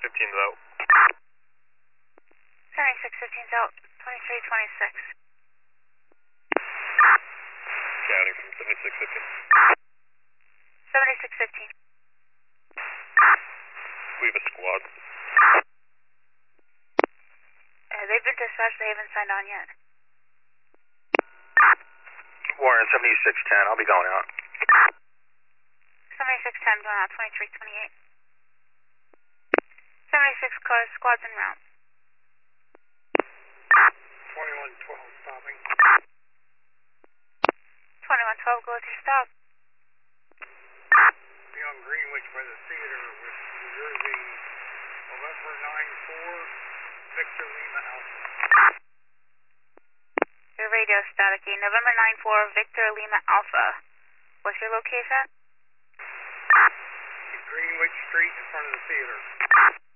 7615's out. 7615's out, 2326. Counting from 7615. 7615. We have a squad. They've been dispatched, they haven't signed on yet. Warren, 7610, I'll be going out. 7610 going out, 2328. 76 cars, squads en route. 2112 stopping. 2112, go with your stop. Be on Greenwich by the theater with New Jersey, November 94, Victor Lima Alpha. Your radio staticky, November 94, Victor Lima Alpha. What's your location? Greenwich Street in front of the theater.